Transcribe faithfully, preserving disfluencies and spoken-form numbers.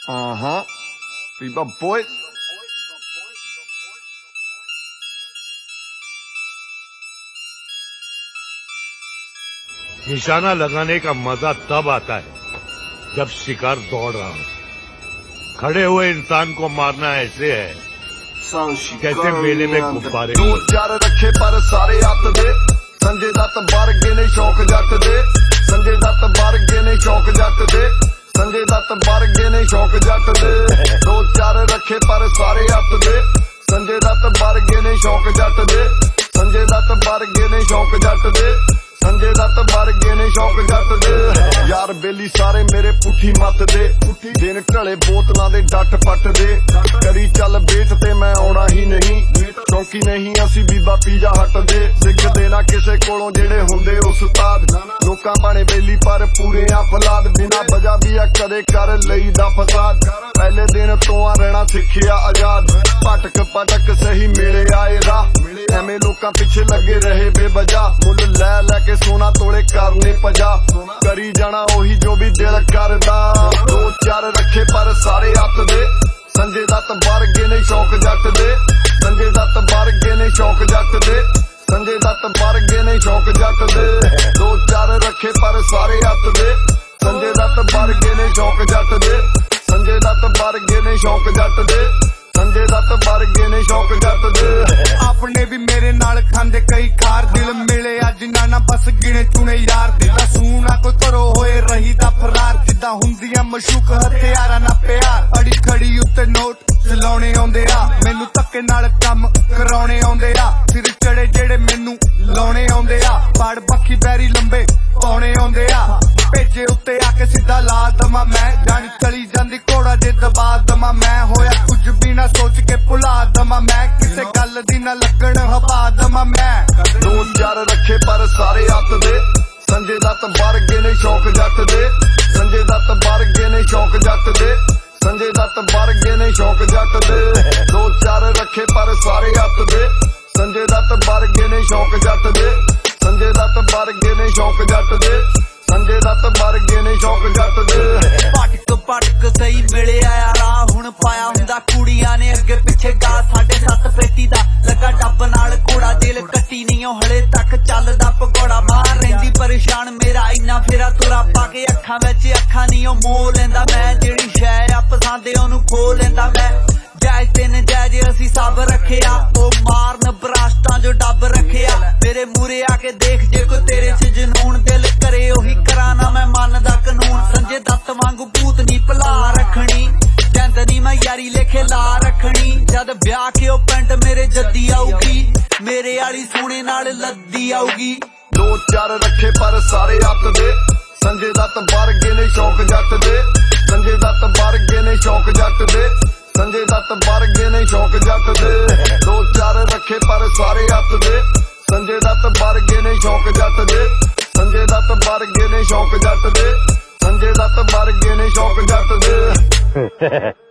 Uh-huh. Reba boy. निशाना लगाने का मजा तब आता है जब शिकार दौड़ रहा हो। खड़े हुए इंसान को मारना ऐसे है जैसे मेले में गुब्बारे। दो चार रखे पर सारे हथ दे, संजय दत्त वर्गे ने शौक जट दे, संजय दत्त वर्गे ने शौक जट दे, संजय दत्त वर्गे ने शौक जट दे। दो चार रखे पर सारे हथ दे, संजय दत्त वर्गे ने शौक जट दे, संजय दत्त वर्गे ने शौक जट दे, संजय दत्त वर्गे ने शौक जट दे। यार बेली सारे मेरे पुठी मत दे, दिन ढले बोतलों दे डट पट दे, करी चल बेट ते मैं आउणा ही नहीं, चौंकी नहीं असी बीबा पीजा हट दे। सिख देना किसे कोलों जेड़े हुंदे उस्ताद, लोकां भाणे बेली पर पूरे आ फलाद, बिना वजह भी आ कदे कर लई दा फसाद। पहले दिन तो आ रहना सिखिया आजाद, पटक पटक सही मेले आए राह, एवें लोकां पिछे लगे रहे बेवजह, मुल लै लै के सोना तोड़े करने पजा, करी जाना ओही जो भी दिल करदा। दो चार रखे पर सारे हथ दे, संजय दत्त वर्गे ने शौक जट दे, संजय दत्त वर्गे ने शौक जट दे, संजय दत्त वर्गे ने शौक जट दे। दो चार रखे पर सारे हथ दे, संजय दत्त वर्गे ने शौक जट दे, संजय दत्त वर्गे ने शौक जट दे, संजय दत्त वर्गे ने शौक जट दे। अपने भी मेरे नाल खांदे कई खार, दिल मिले अज ना बस गिने चुने यार, दिला सूना कोई करो होए रही दा फरार, जिदा हुंदियां मशूक हथियारा ना प्यार, अड़ी खड़ी उत्ते नोट चलाउणे आउंदे आ, मैनू धक्के नाल कम कराउणे आउंदे आ, सिर चढ़े जेड़े मैनू लाउणे आउंदे आ, बाड़ बखी बैरी लंबे पाउणे आउंदे आ, भेजे उत्ते आके सीधा ला दमा मैं, जानी चली जांदी घोड़ा जे दबा दमा मैं, होया कुछ भी ना सोच के भुला दमा मैं, किसे गल दी ना लगन हवा दमा मैं। दो चार रखे पर सारे हथ दे, संजय दत्त वर्गे ने शौक जट दे, संजय दत्त वर्गे ने शौक जट दे, संजय दत्त वर्गे ने शौक जट दे। दो चार रखे पर सारे हथ दे, संजय दत्त वर्गे ने शौक जट दे, संजय दत्त वर्गे ने शौक जट दे, संजय दत्त वर्गे ने शौक जट दे। पटक पटक सही मिले आया राह, हुण पाया हुंदा कुड़ियां ने अगे पिछे गा, साढ़े सत्त पेटी दा लगा डब नाल घोड़ा, दिल कट्टी नहीं हले तक चलदा भगौड़ा, बाहर रहिंदी परेशान मेरा इन्ना फेरा तुरा पा के, अखां विच अखां नहीं मोह लैंदा मैं, जेड़ी शै आ पसंद ओनू खो लैंदा मैं, जायज ते नजायज असी सब रखेआ, ओ मारन बरासतां जो डब रखेआ, मेरे मूरे आके देख जे कोई तेरे च जनून, दिल करे ओही कराना मैं मन दा कानून, संजय दत्त वांगू भूत नी भला रखनी, जंद नी मैं यारी लेखे ला रखनी, जद ब्याह के ओ पिंड मेरे जद्दी आऊगी, मेरे आली सोने नाल लद्दी आऊगी। दो चार रखे पर सारे हथ दे, संजय दत्त वर्गे ने शौक जट दे, संजय दत्त वर्गे ने शौक जट दे, संजय दत्त वर्गे ने शौक जट दे। दो चार रखे पर सारे हथ दे, संजय दत्त वर्गे ने शौक जट दे, संजय दत्त वर्गे ने शौक जट दे, संजय दत्त वर्गे ने शौक जट दे।